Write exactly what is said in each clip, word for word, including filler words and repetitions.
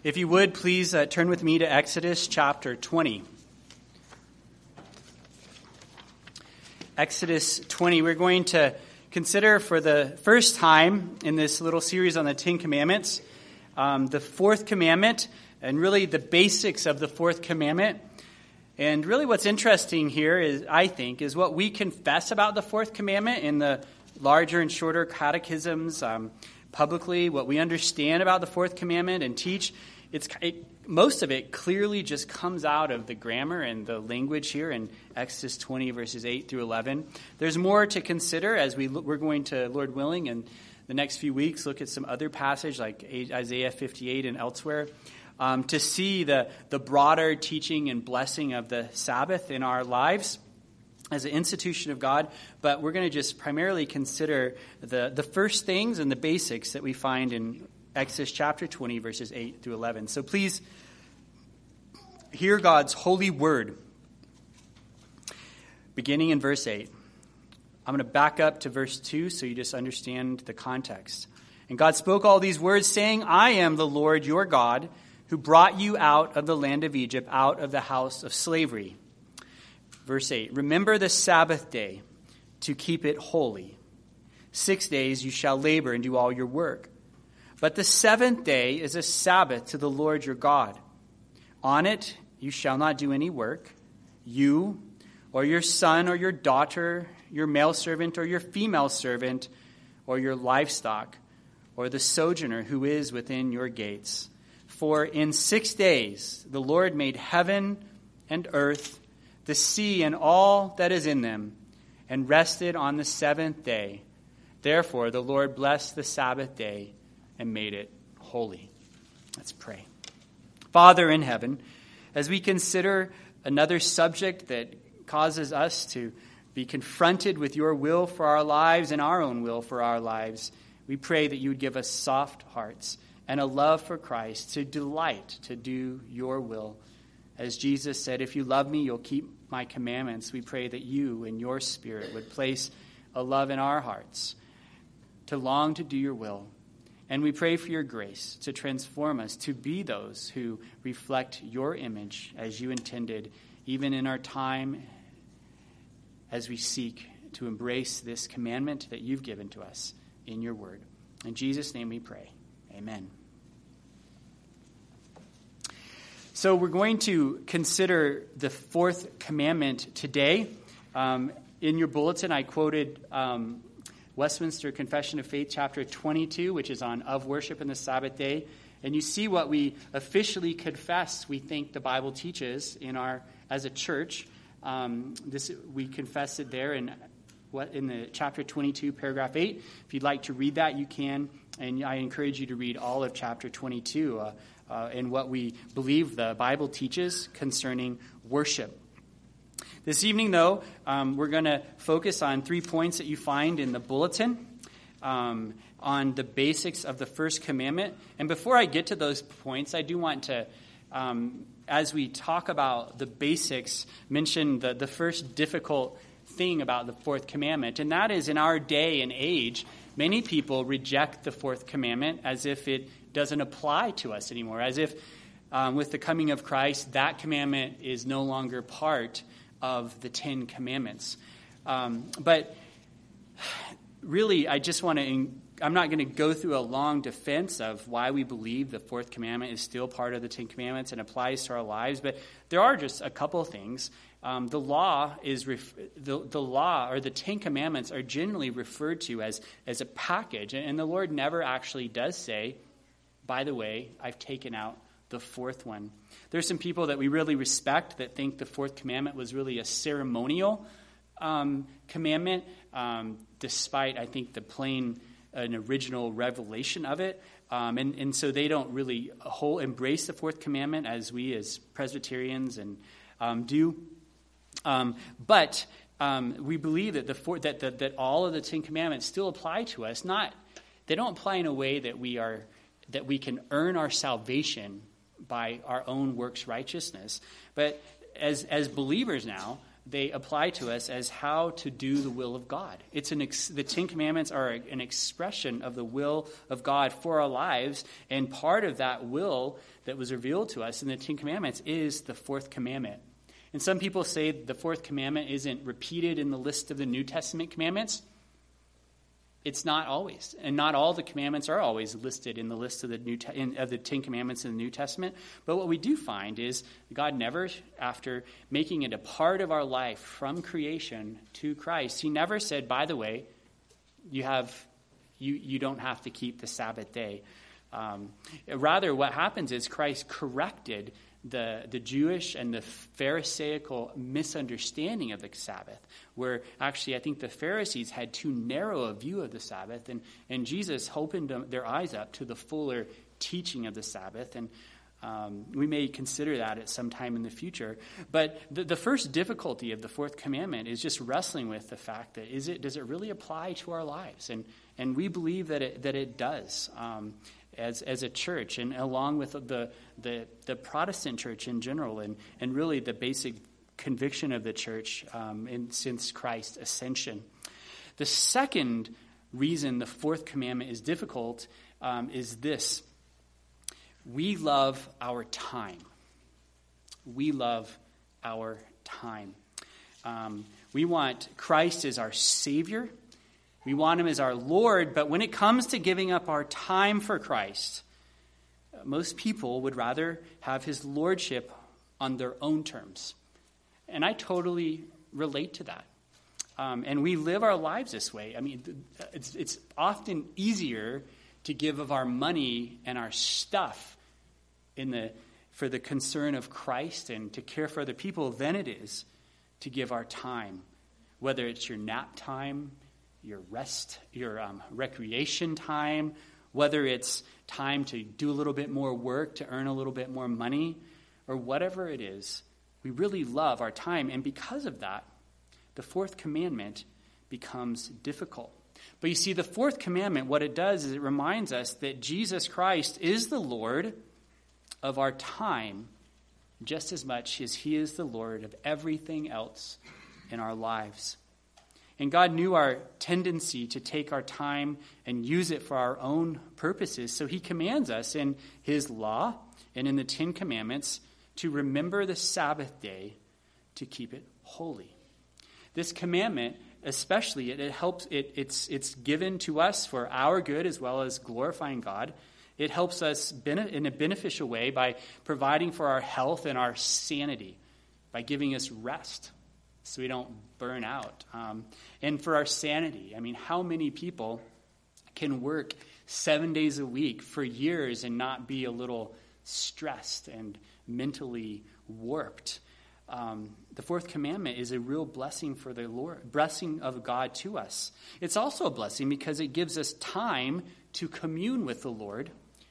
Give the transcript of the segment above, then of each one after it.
If you would, please uh, turn with me to Exodus chapter twenty. Exodus twenty. We're going to consider for the first time in this little series on the Ten Commandments, um, the fourth commandment, and really the basics of the fourth commandment. And really what's interesting here is, I think, is what we confess about the fourth commandment in the larger and shorter catechisms, um, publicly, what we understand about the fourth commandment and teach. It's it, most of it clearly just comes out of the grammar and the language here in Exodus twenty, verses eight through eleven. There's more to consider as we look, we're going to, Lord willing, in the next few weeks, look at some other passage like Isaiah fifty-eight and elsewhere, um, to see the, the broader teaching and blessing of the Sabbath in our lives as an institution of God. But we're going to just primarily consider the, the first things and the basics that we find in Exodus chapter twenty, verses eight through eleven. So please hear God's holy word, beginning in verse eight. I'm going to back up to verse two so you just understand the context. And God spoke all these words, saying, I am the Lord your God, who brought you out of the land of Egypt, out of the house of slavery. Verse eight, remember the Sabbath day to keep it holy. Six days you shall labor and do all your work. But the seventh day is a Sabbath to the Lord your God. On it you shall not do any work, you or your son or your daughter, your male servant or your female servant, or your livestock, or the sojourner who is within your gates. For in six days the Lord made heaven and earth, the sea and all that is in them, and rested on the seventh day. Therefore the Lord blessed the Sabbath day and made it holy. Let's pray. Father in heaven, as we consider another subject that causes us to be confronted with your will for our lives and our own will for our lives, we pray that you would give us soft hearts and a love for Christ to delight to do your will. As Jesus said, if you love me, you'll keep my commandments. We pray that you and your Spirit would place a love in our hearts to long to do your will. And we pray for your grace to transform us to be those who reflect your image as you intended, even in our time as we seek to embrace this commandment that you've given to us in your word. In Jesus' name we pray. Amen. So we're going to consider the fourth commandment today. Um, in your bulletin, I quoted um, Westminster Confession of Faith, chapter twenty-two, which is on of worship in the Sabbath day. And you see what we officially confess we think the Bible teaches in our as a church. Um, this we confess it there in what in the chapter twenty-two, paragraph eight. If you'd like to read that, you can. And I encourage you to read all of chapter twenty-two uh, uh, and what we believe the Bible teaches concerning worship. This evening, though, um, we're going to focus on three points that you find in the bulletin um, on the basics of the first commandment. And before I get to those points, I do want to, um, as we talk about the basics, mention the, the first difficult thing about the fourth commandment. And that is, in our day and age, many people reject the fourth commandment as if it doesn't apply to us anymore, as if um, with the coming of Christ, that commandment is no longer part of the Ten Commandments. Um, but really, I just want to, I'm not going to go through a long defense of why we believe the fourth commandment is still part of the Ten Commandments and applies to our lives, but there are just a couple of things. Um, the law is ref- the, the law or the Ten Commandments are generally referred to as, as a package, and, and the Lord never actually does say, by the way, I've taken out the fourth one. There's some people that we really respect that think the fourth commandment was really a ceremonial um, commandment, um, despite, I think, the plain an original revelation of it. Um, and, and so they don't really whole embrace the fourth commandment as we as Presbyterians and um, do. Um, but um, we believe that the four, that, that that all of the Ten Commandments still apply to us. Not they don't apply in a way that we are that we can earn our salvation by our own works righteousness. But as as believers now, they apply to us as how to do the will of God. It's an ex- the Ten Commandments are an expression of the will of God for our lives, and part of that will that was revealed to us in the Ten Commandments is the fourth commandment. And some people say the fourth commandment isn't repeated in the list of the New Testament commandments. It's not always, and not all the commandments are always listed in the list of the New Te- in, of the Ten Commandments in the New Testament. But what we do find is God never, after making it a part of our life from creation to Christ, he never said, by the way, you have you you don't have to keep the Sabbath day. Um, rather, what happens is Christ corrected the, the Jewish and the Pharisaical misunderstanding of the Sabbath, where actually I think the Pharisees had too narrow a view of the Sabbath, and, and Jesus opened them, their eyes up to the fuller teaching of the Sabbath, and um, we may consider that at some time in the future. But the, the first difficulty of the fourth commandment is just wrestling with the fact that is it does it really apply to our lives? And and we believe that it that it does. Um, As as a church, and along with the, the the Protestant church in general, and, and really the basic conviction of the church um, in, since Christ's ascension. The second reason the fourth commandment is difficult um, is this: we love our time. We love our time. Um, we want Christ as our Savior. We want him as our Lord, but when it comes to giving up our time for Christ, most people would rather have his lordship on their own terms. And I totally relate to that. Um, and we live our lives this way. I mean, it's, it's often easier to give of our money and our stuff in the for the concern of Christ and to care for other people than it is to give our time, whether it's your nap time, your rest, your um, recreation time, whether it's time to do a little bit more work to earn a little bit more money, or whatever it is, we really love our time. And because of that, the fourth commandment becomes difficult. But you see, the fourth commandment, what it does is it reminds us that Jesus Christ is the Lord of our time just as much as he is the Lord of everything else in our lives. And God knew our tendency to take our time and use it for our own purposes. So he commands us in his law and in the Ten Commandments to remember the Sabbath day to keep it holy. This commandment, especially, it, it helps. It, it's it's given to us for our good as well as glorifying God. It helps us bene- in a beneficial way by providing for our health and our sanity, by giving us rest, so we don't burn out. Um, and for our sanity, I mean, how many people can work seven days a week for years and not be a little stressed and mentally warped? Um, the fourth commandment is a real blessing for the Lord, blessing of God to us. It's also a blessing because it gives us time to commune with the Lord,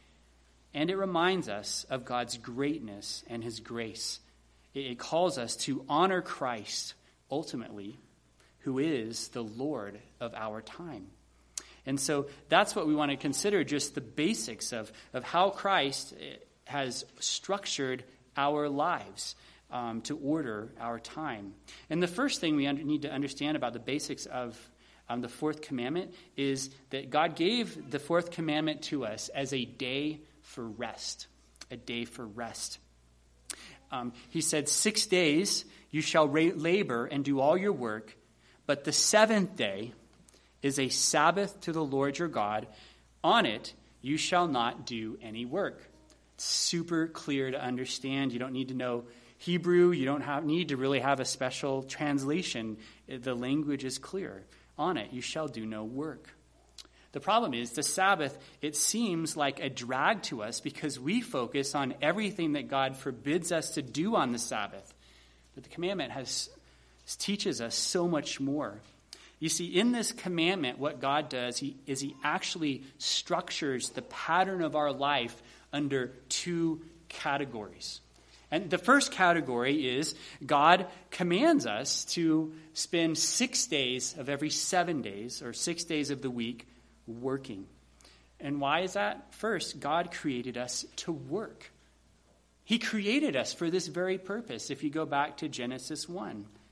and it reminds us of God's greatness and his grace. It, it calls us to honor Christ ultimately, who is the Lord of our time. And so that's what we want to consider, just the basics of, of how Christ has structured our lives um, to order our time. And the first thing we under, need to understand about the basics of um, the fourth commandment is that God gave the fourth commandment to us as a day for rest, a day for rest. Um, he said, six days you shall ra- labor and do all your work, but the seventh day is a Sabbath to the Lord your God. On it you shall not do any work. It's super clear to understand. You don't need to know Hebrew. You don't have, need to really have a special translation. The language is clear. On it you shall do no work. The problem is the Sabbath, it seems like a drag to us because we focus on everything that God forbids us to do on the Sabbath. But the commandment has teaches us so much more. You see, in this commandment, what God does he, is he actually structures the pattern of our life under two categories. And the first category is God commands us to spend six days of every seven days, or six days of the week, working. And why is that? First, God created us to work. He created us for this very purpose. If you go back to Genesis one,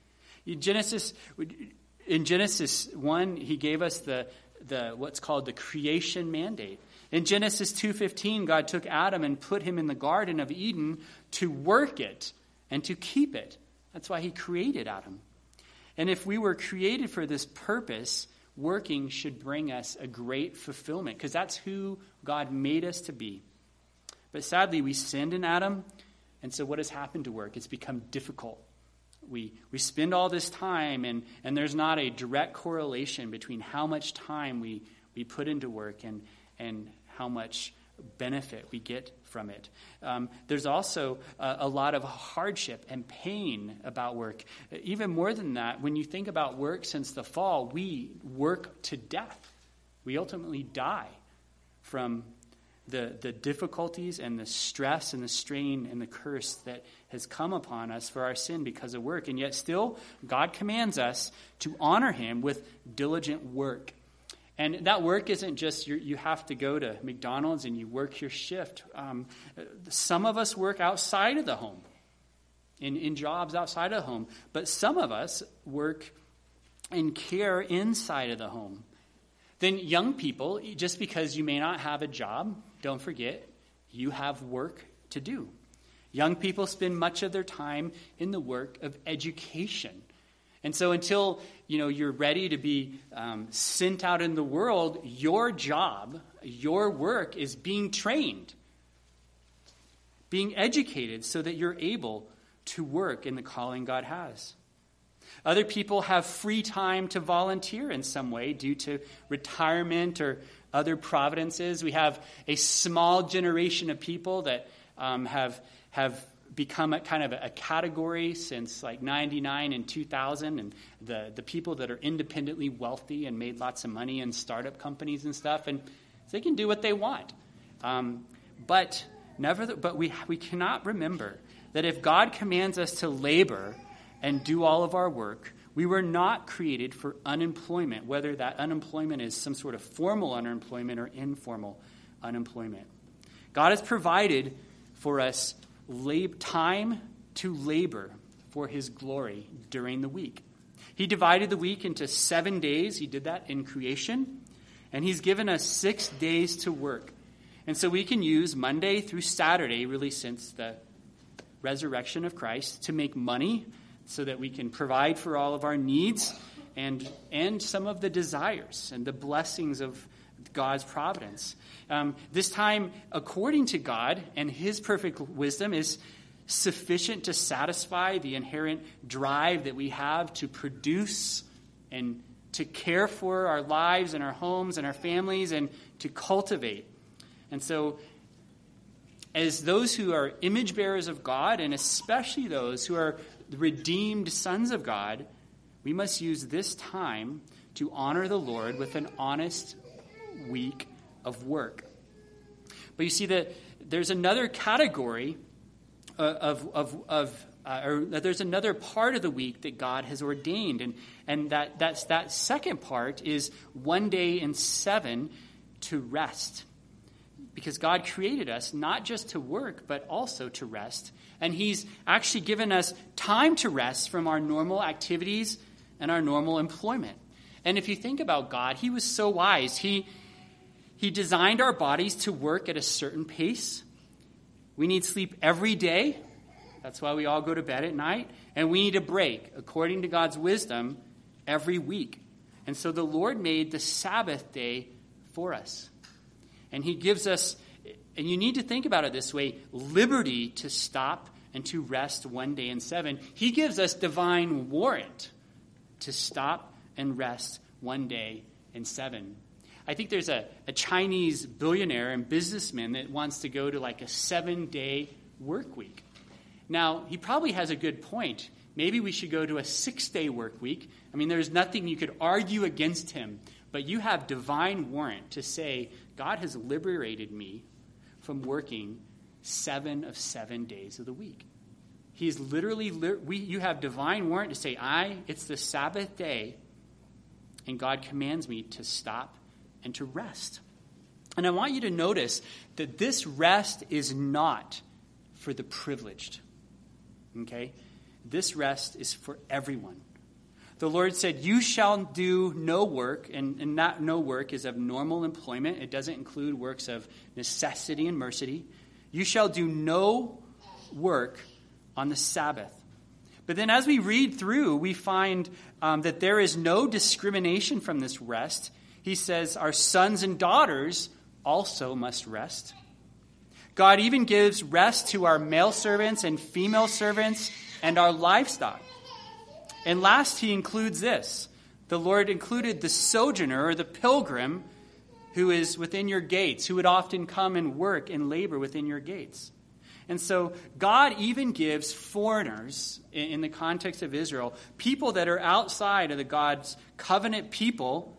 Genesis, in Genesis one, he gave us the, the what's called the creation mandate. In Genesis two fifteen, God took Adam and put him in the Garden of Eden to work it and to keep it. That's why he created Adam. And if we were created for this purpose, working should bring us a great fulfillment, because that's who God made us to be. But sadly, we sinned in Adam, and so what has happened to work? It's become difficult. We we spend all this time, and, and there's not a direct correlation between how much time we, we put into work and, and how much benefit we get from it. Um, there's also a, a lot of hardship and pain about work. Even more than that, when you think about work since the fall, we work to death. We ultimately die from the, the difficulties and the stress and the strain and the curse that has come upon us for our sin because of work. And yet still, God commands us to honor him with diligent work. And that work isn't just you you have to go to McDonald's and you work your shift. Um, some of us work outside of the home, in, in jobs outside of the home. But some of us work in care inside of the home. Then young people, just because you may not have a job, don't forget, you have work to do. Young people spend much of their time in the work of education. And so until, you know, you're ready to be um, sent out in the world, your job, your work is being trained, being educated so that you're able to work in the calling God has. Other people have free time to volunteer in some way due to retirement or other providences. We have a small generation of people that um, have have become a kind of a category since like ninety-nine and two thousand, and the, the people that are independently wealthy and made lots of money in startup companies and stuff, and they can do what they want. Um, but never, but we we cannot remember that if God commands us to labor and do all of our work, we were not created for unemployment, whether that unemployment is some sort of formal unemployment or informal unemployment. God has provided for us lab- time to labor for his glory during the week. He divided the week into seven days. He did that in creation. And he's given us six days to work. And so we can use Monday through Saturday, really since the resurrection of Christ, to make money so that we can provide for all of our needs and and some of the desires and the blessings of God's providence. Um, this time, according to God and his perfect wisdom, is sufficient to satisfy the inherent drive that we have to produce and to care for our lives and our homes and our families and to cultivate. And so, as those who are image bearers of God, and especially those who are the redeemed sons of God, we must use this time to honor the Lord with an honest week of work. But you see that there's another category of of of uh, or there's another part of the week that God has ordained, and and that that's that second part is one day in seven to rest. Because God created us not just to work, but also to rest. And he's actually given us time to rest from our normal activities and our normal employment. And if you think about God, he was so wise. He, he designed our bodies to work at a certain pace. We need sleep every day. That's why we all go to bed at night. And we need a break, according to God's wisdom, every week. And so the Lord made the Sabbath day for us. And he gives us, and you need to think about it this way, liberty to stop and to rest one day in seven. He gives us divine warrant to stop and rest one day in seven. I think there's a, a Chinese billionaire and businessman that wants to go to like a seven-day work week. Now, he probably has a good point. Maybe we should go to a six-day work week. I mean, there's nothing you could argue against him. But you have divine warrant to say, God has liberated me from working seven of seven days of the week. He's literally, we, you have divine warrant to say, I, it's the Sabbath day, and God commands me to stop and to rest. And I want you to notice that this rest is not for the privileged. Okay? This rest is for everyone. The Lord said, you shall do no work, and, and that no work is of normal employment. It doesn't include works of necessity and mercy. You shall do no work on the Sabbath. But then as we read through, we find um, that there is no discrimination from this rest. He says our sons and daughters also must rest. God even gives rest to our male servants and female servants and our livestock. And last, he includes this. The Lord included the sojourner or the pilgrim who is within your gates, who would often come and work and labor within your gates. And so God even gives foreigners, in the context of Israel, people that are outside of the God's covenant people,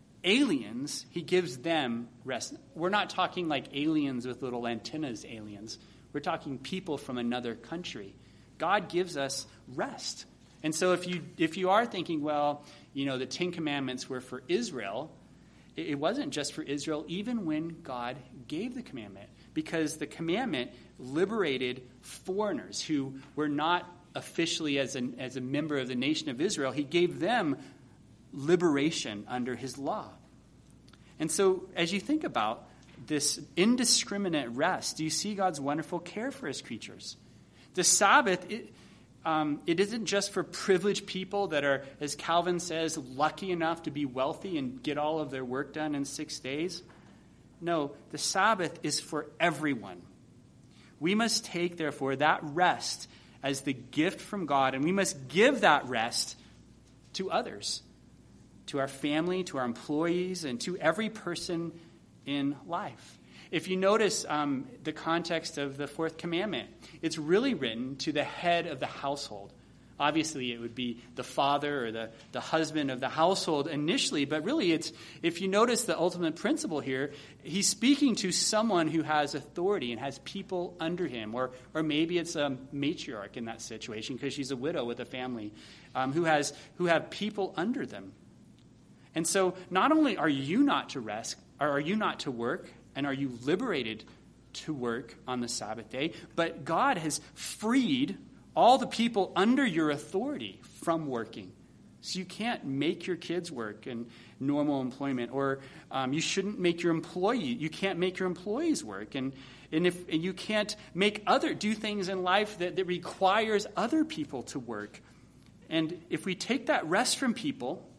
aliens, he gives them rest. We're not talking like aliens with little antennas aliens. We're talking people from another country. God gives us rest. And so if you if you are thinking, well, you know, the Ten Commandments were for Israel, it, it wasn't just for Israel, even when God gave the commandment. Because the commandment liberated foreigners who were not officially as, an, as a member of the nation of Israel. He gave them liberation under his law. And so as you think about this indiscriminate rest, do you see God's wonderful care for his creatures? The Sabbath, it, um, it isn't just for privileged people that are, as Calvin says, lucky enough to be wealthy and get all of their work done in six days. No, the Sabbath is for everyone. We must take, therefore, that rest as the gift from God, and we must give that rest to others, to our family, to our employees, and to every person in life. If you notice um, the context of the fourth commandment, it's really written to the head of the household. Obviously, it would be the father or the, the husband of the household initially, but really, it's if you notice the ultimate principle here, he's speaking to someone who has authority and has people under him, or or maybe it's a matriarch in that situation because she's a widow with a family um, who has who have people under them. And so, not only are you not to rest, or are you not to work, and are you liberated to work on the Sabbath day, but God has freed all the people under your authority from working. So you can't make your kids work in normal employment, or um, you shouldn't make your employee, you can't make your employees work. And, and if and you can't make other, do things in life that, that requires other people to work. And if we take that rest from people,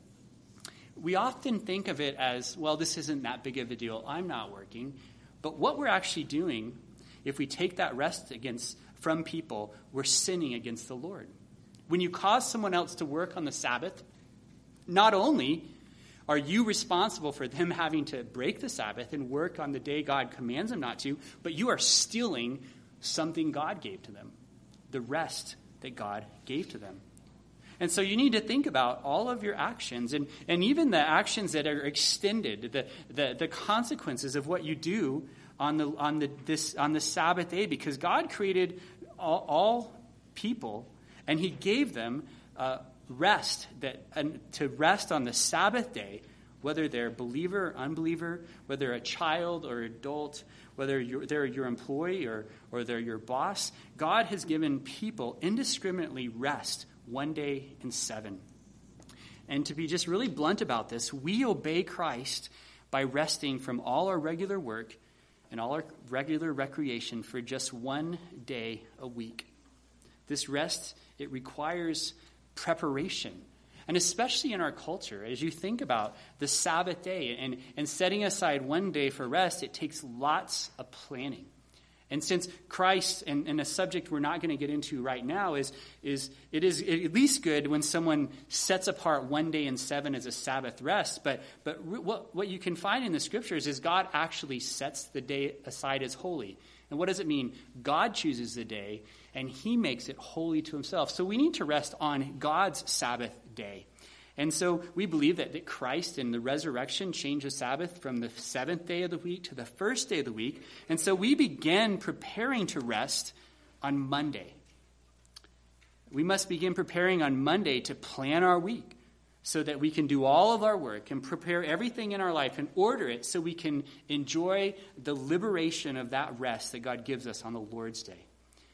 we often think of it as, well, this isn't that big of a deal. I'm not working. But what we're actually doing, if we take that rest against from people, we're sinning against the Lord. When you cause someone else to work on the Sabbath, not only are you responsible for them having to break the Sabbath and work on the day God commands them not to, but you are stealing something God gave to them, the rest that God gave to them. And so you need to think about all of your actions, and, and even the actions that are extended, the, the, the consequences of what you do on the on the this on the Sabbath day, because God created all, all people, and he gave them uh, rest that and to rest on the Sabbath day, whether they're believer or unbeliever, whether a child or adult, whether you're, they're your employee or or they're your boss. God has given people indiscriminately rest one day in seven. And to be just really blunt about this, we obey Christ by resting from all our regular work and all our regular recreation for just one day a week. This rest, it requires preparation. And especially in our culture, as you think about the Sabbath day and, and setting aside one day for rest, it takes lots of planning. And since Christ, and, and a subject we're not going to get into right now, is, is it is at least good when someone sets apart one day in seven as a Sabbath rest. But but what, what you can find in the Scriptures is God actually sets the day aside as holy. And what does it mean? God chooses the day, and he makes it holy to himself. So we need to rest on God's Sabbath day. And so we believe that, that Christ and the resurrection changed the Sabbath from the seventh day of the week to the first day of the week. And so we began preparing to rest on Monday. We must begin preparing on Monday to plan our week so that we can do all of our work and prepare everything in our life and order it so we can enjoy the liberation of that rest that God gives us on the Lord's day.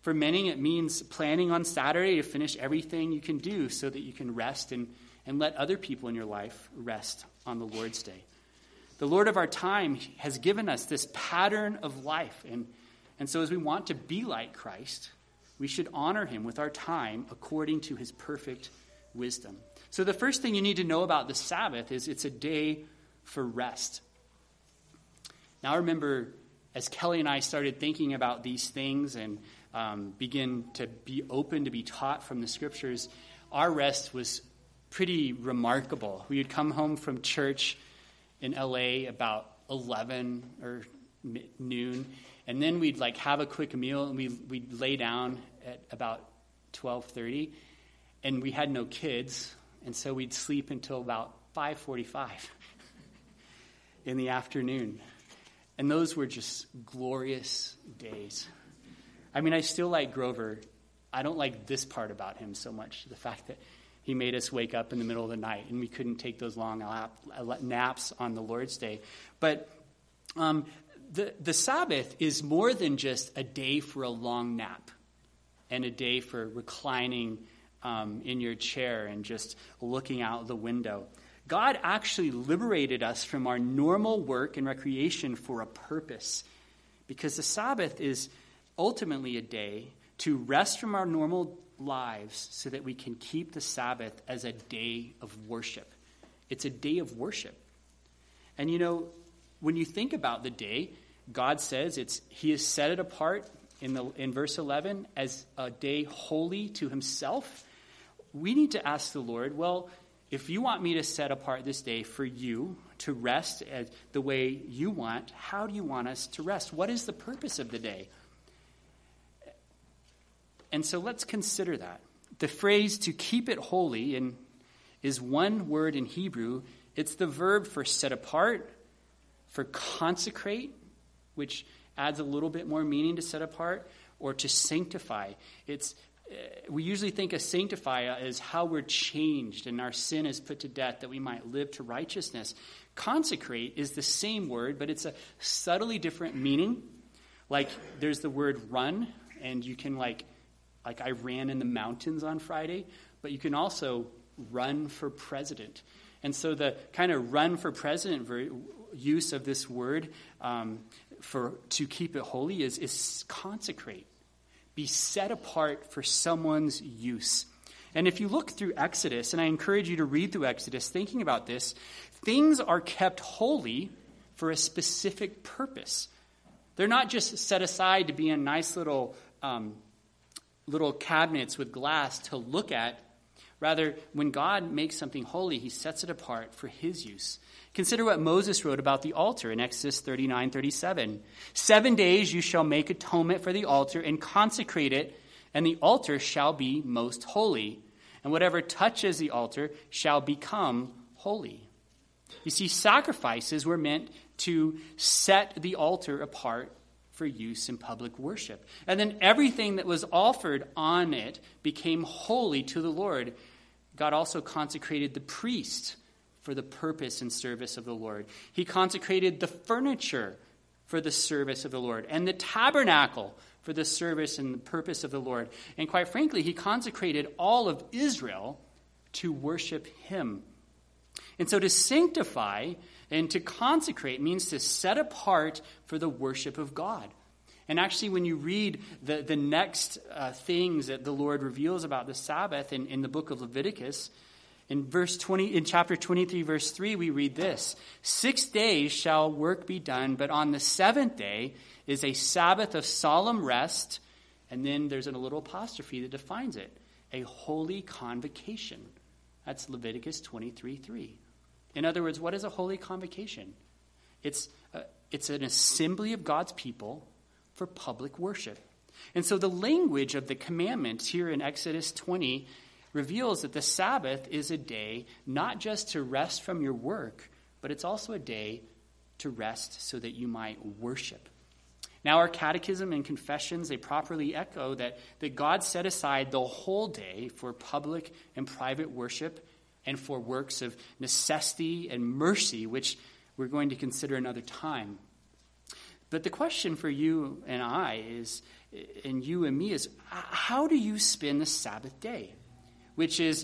For many, it means planning on Saturday to finish everything you can do so that you can rest and, and let other people in your life rest on the Lord's Day. The Lord of our time has given us this pattern of life. And, and so as we want to be like Christ, we should honor him with our time according to his perfect wisdom. So the first thing you need to know about the Sabbath is it's a day for rest. Now I remember as Kelly and I started thinking about these things and um, begin to be open to be taught from the scriptures, our rest was pretty remarkable. We would come home from church in L A about eleven or noon, and then we'd like have a quick meal, and we we'd lay down at about twelve thirty, and we had no kids, and so we'd sleep until about five forty-five in the afternoon. And those were just glorious days. I mean, I still like Grover. I don't like this part about him so much, the fact that he made us wake up in the middle of the night, and we couldn't take those long naps on the Lord's Day. But um, the, the Sabbath is more than just a day for a long nap and a day for reclining um, in your chair and just looking out the window. God actually liberated us from our normal work and recreation for a purpose, because the Sabbath is ultimately a day to rest from our normal lives so that we can keep the Sabbath as a day of worship. It's a day of worship. And you know, when you think about the day, God says it's he has set it apart in the in verse eleven as a day holy to himself. We need to ask the Lord, well, if you want me to set apart this day for you to rest as the way you want, how do you want us to rest? What is the purpose of the day? And so let's consider that. The phrase to keep it holy in, is one word in Hebrew. It's the verb for set apart, for consecrate, which adds a little bit more meaning to set apart, or to sanctify. It's uh, we usually think of sanctify as how we're changed and our sin is put to death that we might live to righteousness. Consecrate is the same word, but it's a subtly different meaning. Like there's the word run, and you can like Like I ran in the mountains on Friday, but you can also run for president. And so the kind of run for president ver- use of this word um, for to keep it holy is, is consecrate. Be set apart for someone's use. And if you look through Exodus, and I encourage you to read through Exodus thinking about this, things are kept holy for a specific purpose. They're not just set aside to be in nice little um little cabinets with glass to look at. Rather, when God makes something holy, he sets it apart for his use. Consider what Moses wrote about the altar in Exodus thirty-nine thirty-seven. Seven days you shall make atonement for the altar and consecrate it, and the altar shall be most holy, and whatever touches the altar shall become holy. You see, sacrifices were meant to set the altar apart for use in public worship. And then everything that was offered on it became holy to the Lord. God also consecrated the priest for the purpose and service of the Lord. He consecrated the furniture for the service of the Lord, and the tabernacle for the service and the purpose of the Lord. And quite frankly, he consecrated all of Israel to worship him. And so to sanctify and to consecrate means to set apart for the worship of God. And actually, when you read the, the next uh, things that the Lord reveals about the Sabbath in, in the book of Leviticus, in verse twenty, in chapter twenty-three, verse three, we read this: Six days shall work be done, but on the seventh day is a Sabbath of solemn rest. And then there's a little apostrophe that defines it: a holy convocation. That's Leviticus twenty-three three. In other words, what is a holy convocation? It's uh, it's an assembly of God's people for public worship. And so the language of the commandments here in Exodus twenty reveals that the Sabbath is a day not just to rest from your work, but it's also a day to rest so that you might worship. Now our catechism and confessions, they properly echo that, that God set aside the whole day for public and private worship and for works of necessity and mercy, which we're going to consider another time. But the question for you and I is, and you and me is, how do you spend the Sabbath day? Which is,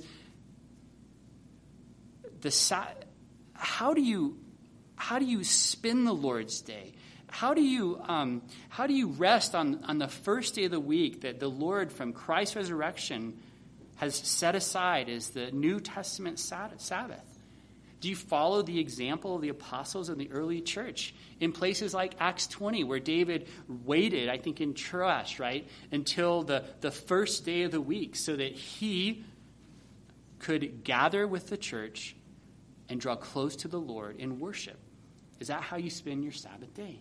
the sa- how do you how do you spend the Lord's day? How do you um, how do you rest on, on the first day of the week that the Lord from Christ's resurrection has set aside as the New Testament Sabbath? Do you follow the example of the apostles in the early church in places like Acts twenty, where David waited, I think in Troas, right, until the, the first day of the week so that he could gather with the church and draw close to the Lord in worship? Is that how you spend your Sabbath day?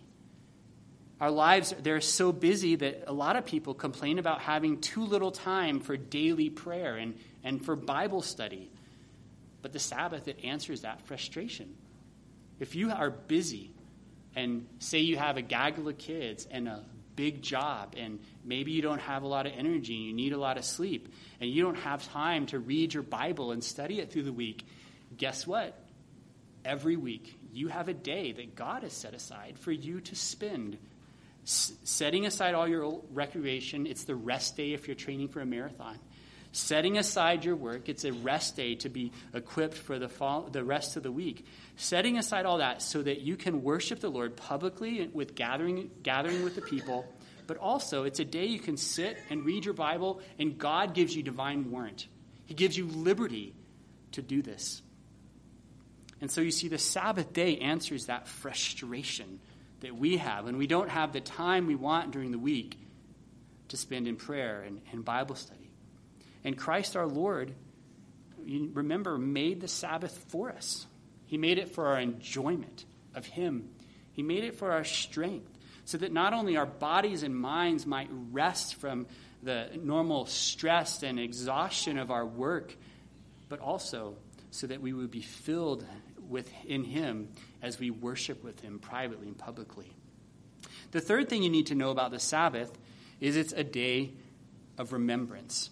Our lives, they're so busy that a lot of people complain about having too little time for daily prayer and, and for Bible study. But the Sabbath, it answers that frustration. If you are busy and say you have a gaggle of kids and a big job and maybe you don't have a lot of energy and you need a lot of sleep and you don't have time to read your Bible and study it through the week, guess what? Every week you have a day that God has set aside for you to spend S- setting aside all your recreation. It's the rest day if you're training for a marathon. Setting aside your work, it's a rest day to be equipped for the fall, the rest of the week. Setting aside all that so that you can worship the Lord publicly with gathering, gathering with the people, but also it's a day you can sit and read your Bible, and God gives you divine warrant. He gives you liberty to do this. And so you see, the Sabbath day answers that frustration that we have when we don't have the time we want during the week to spend in prayer and, and Bible study. And Christ our Lord, you remember, made the Sabbath for us. He made it for our enjoyment of him. He made it for our strength, so that not only our bodies and minds might rest from the normal stress and exhaustion of our work, but also so that we would be filled with in him as we worship with him privately and publicly. The third thing you need to know about the Sabbath is it's a day of remembrance.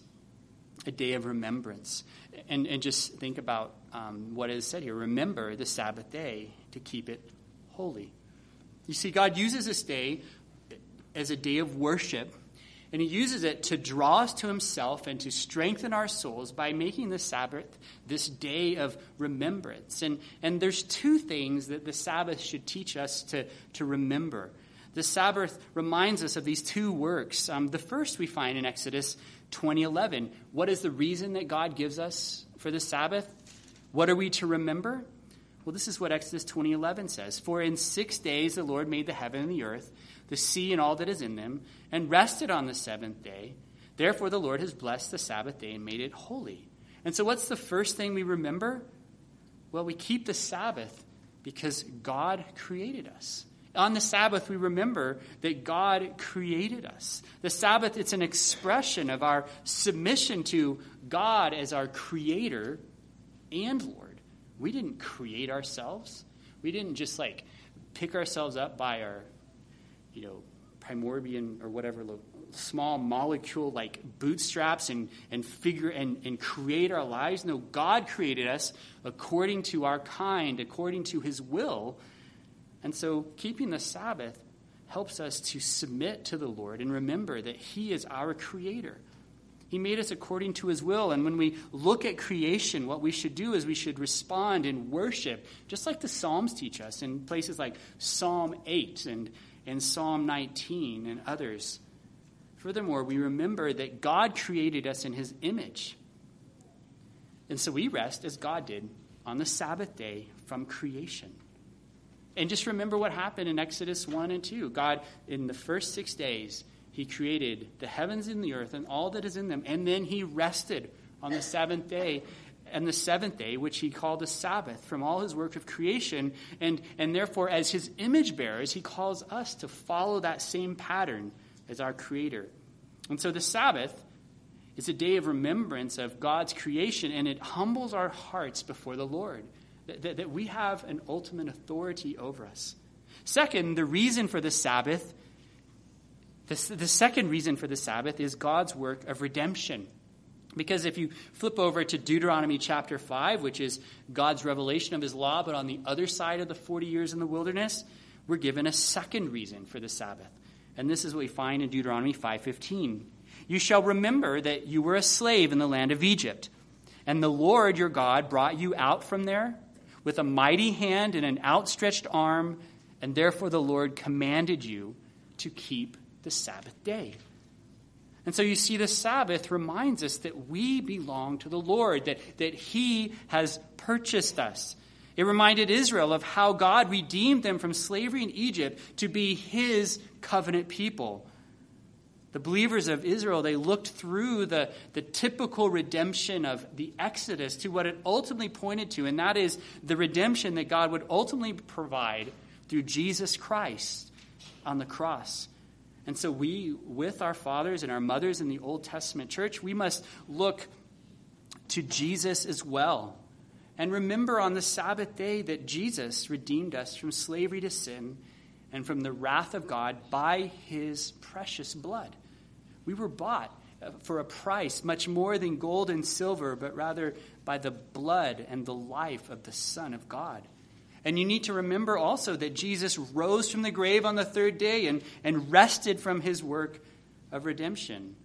A day of remembrance. And, and just think about um, what is said here. Remember the Sabbath day to keep it holy. You see, God uses this day as a day of worship, and he uses it to draw us to himself and to strengthen our souls by making the Sabbath this day of remembrance. And, and there's two things that the Sabbath should teach us to, to remember. The Sabbath reminds us of these two works. Um, the first we find in Exodus twenty eleven. What is the reason that God gives us for the Sabbath? What are we to remember? Well, this is what Exodus twenty eleven says. For in six days the Lord made the heaven and the earth, the sea and all that is in them, and rested on the seventh day. Therefore the Lord has blessed the Sabbath day and made it holy. And so what's the first thing we remember? Well, we keep the Sabbath because God created us. On the Sabbath, we remember that God created us. The Sabbath, it's an expression of our submission to God as our creator and Lord. We didn't create ourselves. We didn't just like pick ourselves up by our, you know, primordial or whatever small molecule like bootstraps and, and figure and, and create our lives. No, God created us according to our kind, according to his will. And so keeping the Sabbath helps us to submit to the Lord and remember that he is our creator. He made us according to his will. And when we look at creation, what we should do is we should respond in worship, just like the Psalms teach us in places like Psalm eight and, and Psalm nineteen and others. Furthermore, we remember that God created us in his image. And so we rest as God did on the Sabbath day from creation. And just remember what happened in Exodus one and two. God, in the first six days, he created the heavens and the earth and all that is in them. And then he rested on the seventh day, and the seventh day, which he called the Sabbath, from all his work of creation. And, and therefore, as his image bearers, he calls us to follow that same pattern as our creator. And so the Sabbath is a day of remembrance of God's creation, and it humbles our hearts before the Lord. That, that we have an ultimate authority over us. Second, the reason for the Sabbath, the, the second reason for the Sabbath is God's work of redemption. Because if you flip over to Deuteronomy chapter five, which is God's revelation of his law, but on the other side of the forty years in the wilderness, we're given a second reason for the Sabbath. And this is what we find in Deuteronomy five fifteen. You shall remember that you were a slave in the land of Egypt, and the Lord your God brought you out from there with a mighty hand and an outstretched arm, and therefore the Lord commanded you to keep the Sabbath day. And so you see, the Sabbath reminds us that we belong to the Lord, that, that he has purchased us. It reminded Israel of how God redeemed them from slavery in Egypt to be his covenant people. The believers of Israel, they looked through the, the typical redemption of the Exodus to what it ultimately pointed to, and that is the redemption that God would ultimately provide through Jesus Christ on the cross. And so we, with our fathers and our mothers in the Old Testament church, we must look to Jesus as well. And remember on the Sabbath day that Jesus redeemed us from slavery to sin and from the wrath of God by his precious blood. We were bought for a price much more than gold and silver, but rather by the blood and the life of the Son of God. And you need to remember also that Jesus rose from the grave on the third day and, and rested from his work of redemption.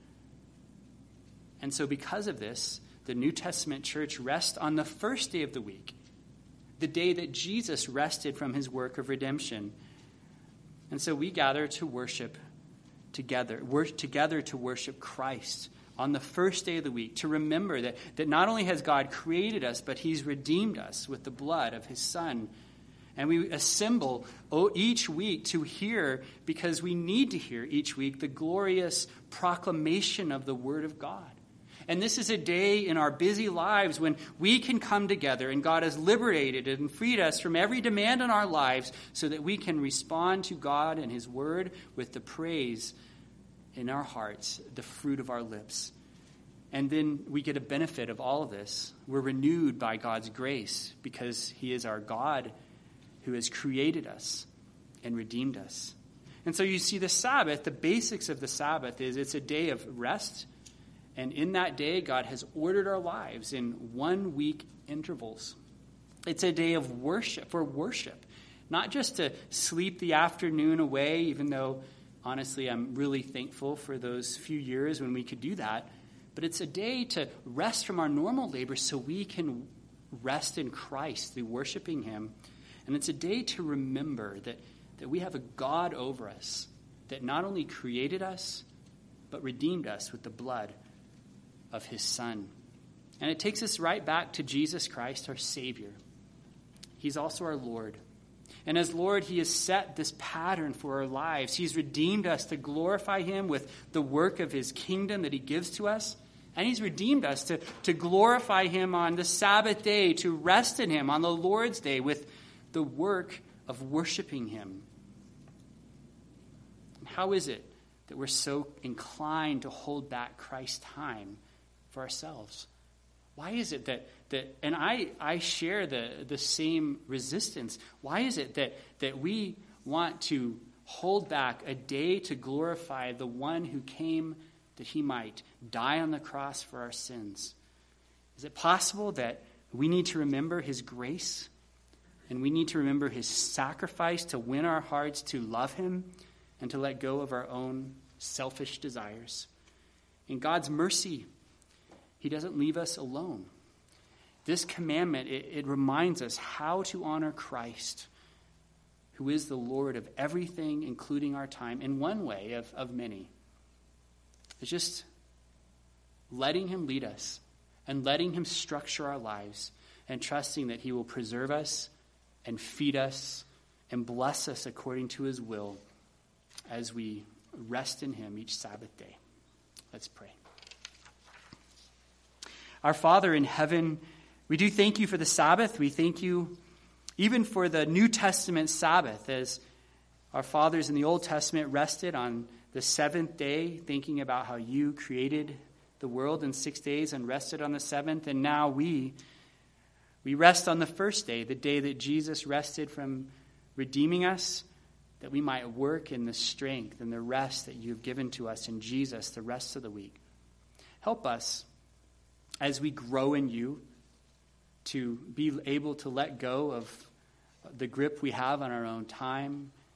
And so because of this, the New Testament church rests on the first day of the week, the day that Jesus rested from his work of redemption. And so we gather to worship together, work together to worship Christ on the first day of the week, to remember that, that not only has God created us, but he's redeemed us with the blood of his Son. And we assemble each week to hear, because we need to hear each week, the glorious proclamation of the Word of God. And this is a day in our busy lives when we can come together, and God has liberated and freed us from every demand on our lives so that we can respond to God and his word with the praise in our hearts, the fruit of our lips. And then we get a benefit of all of this. We're renewed by God's grace because he is our God who has created us and redeemed us. And so you see, the Sabbath, the basics of the Sabbath is it's a day of rest. And in that day, God has ordered our lives in one-week intervals. It's a day of worship, for worship, not just to sleep the afternoon away, even though, honestly, I'm really thankful for those few years when we could do that. But it's a day to rest from our normal labor so we can rest in Christ through worshiping him. And it's a day to remember that, that we have a God over us that not only created us, but redeemed us with the blood of his Son. And it takes us right back to Jesus Christ, our Savior. He's also our Lord. And as Lord, he has set this pattern for our lives. He's redeemed us to glorify him with the work of his kingdom that he gives to us. And he's redeemed us to, to glorify him on the Sabbath day, to rest in him on the Lord's day with the work of worshiping him. How is it that we're so inclined to hold back Christ's time for ourselves? Why is it that, that and I, I share the, the same resistance. Why is it that, that we want to hold back a day to glorify the one who came that he might die on the cross for our sins? Is it possible that we need to remember his grace, and we need to remember his sacrifice to win our hearts to love him and to let go of our own selfish desires? In God's mercy, he doesn't leave us alone. This commandment, it, it reminds us how to honor Christ, who is the Lord of everything, including our time, in one way of, of many. It's just letting him lead us and letting him structure our lives and trusting that he will preserve us and feed us and bless us according to his will as we rest in him each Sabbath day. Let's pray. Our Father in heaven, we do thank you for the Sabbath. We thank you even for the New Testament Sabbath, as our fathers in the Old Testament rested on the seventh day, thinking about how you created the world in six days and rested on the seventh. And now we, we rest on the first day, the day that Jesus rested from redeeming us, that we might work in the strength and the rest that you've given to us in Jesus the rest of the week. Help us as we grow in you to be able to let go of the grip we have on our own time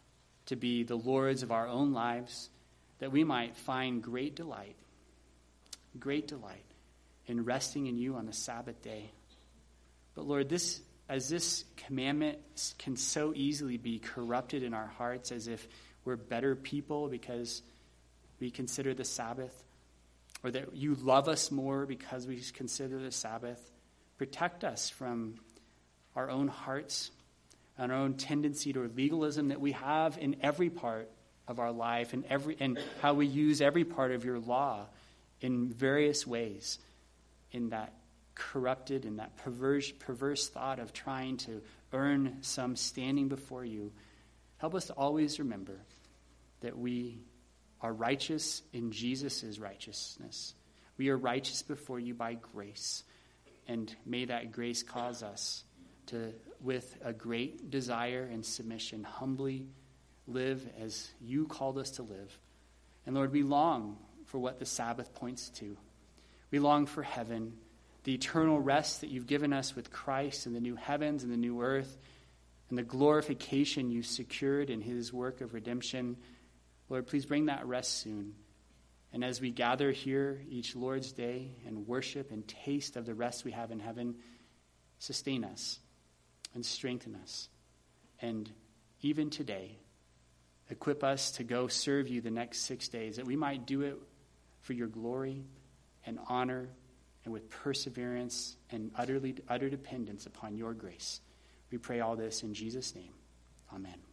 to be the lords of our own lives, that we might find great delight, great delight in resting in you on the Sabbath day. But Lord, this as this commandment can so easily be corrupted in our hearts as if we're better people because we consider the Sabbath, or that you love us more because we consider the Sabbath, protect us from our own hearts and our own tendency to legalism that we have in every part of our life and every and how we use every part of your law in various ways, in that corrupted and that perverse, perverse thought of trying to earn some standing before you. Help us to always remember that we are righteous in Jesus' righteousness. We are righteous before you by grace. And may that grace cause us to, with a great desire and submission, humbly live as you called us to live. And Lord, we long for what the Sabbath points to. We long for heaven, the eternal rest that you've given us with Christ and the new heavens and the new earth, and the glorification you secured in his work of redemption. Lord, please bring that rest soon. And as we gather here each Lord's Day and worship and taste of the rest we have in heaven, sustain us and strengthen us. And even today, equip us to go serve you the next six days, that we might do it for your glory and honor and with perseverance and utterly utter dependence upon your grace. We pray all this in Jesus' name. Amen.